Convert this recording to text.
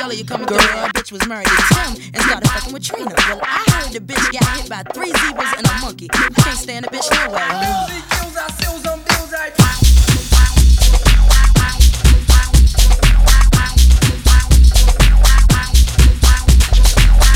Charlie, you coming through? A bitch was married to Tim and started fucking with Trina. Well, I heard the bitch got hit by 3 zebras and a monkey. I can't stand the bitch no way.